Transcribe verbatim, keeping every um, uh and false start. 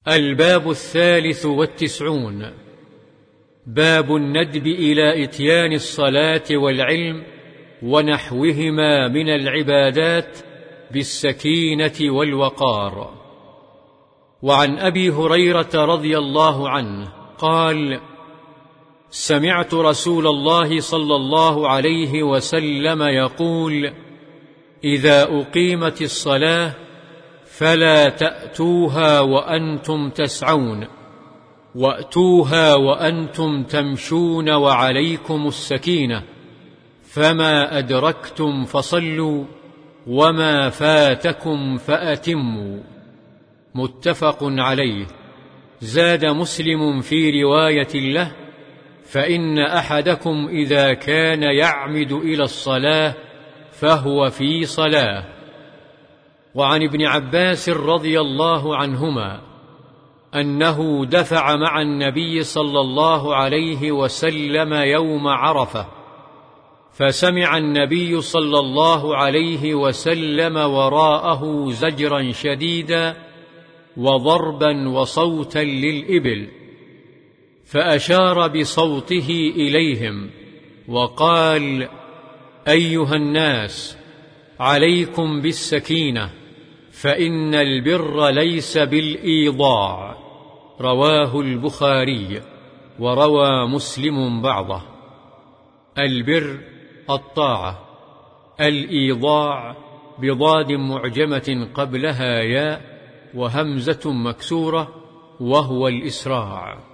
الباب الثالث والتسعون. باب الندب إلى إتيان الصلاة والعلم ونحوهما من العبادات بالسكينة والوقار. وعن أبي هريرة رضي الله عنه قال: سمعت رسول الله صلى الله عليه وسلم يقول: إذا أقيمت الصلاة فلا تأتوها وأنتم تسعون، وأتوها وأنتم تمشون وعليكم السكينة، فما أدركتم فصلوا وما فاتكم فأتموا. متفق عليه. زاد مسلم في رواية له: فإن أحدكم إذا كان يعمد إلى الصلاة فهو في صلاة. وعن ابن عباس رضي الله عنهما أنه دفع مع النبي صلى الله عليه وسلم يوم عرفة، فسمع النبي صلى الله عليه وسلم وراءه زجرا شديدا وضربا وصوتا للإبل، فأشار بصوته إليهم وقال: أيها الناس، عليكم بالسكينة، فإن البر ليس بالإيضاع. رواه البخاري، وروى مسلم بعضه. البر الطاعة، الإيضاع بضاد معجمة قبلها ياء وهمزة مكسورة، وهو الإسراع.